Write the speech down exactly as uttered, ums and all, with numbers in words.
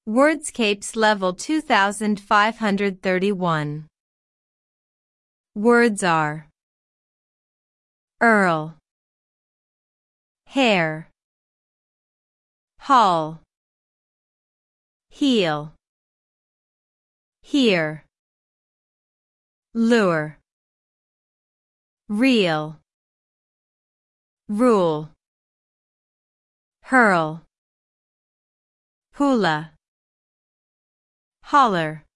Wordscapes level two thousand five hundred thirty-one. Words are Earl, hair, hall, heel, here, lure, reel, rule, hurl, hula, holler.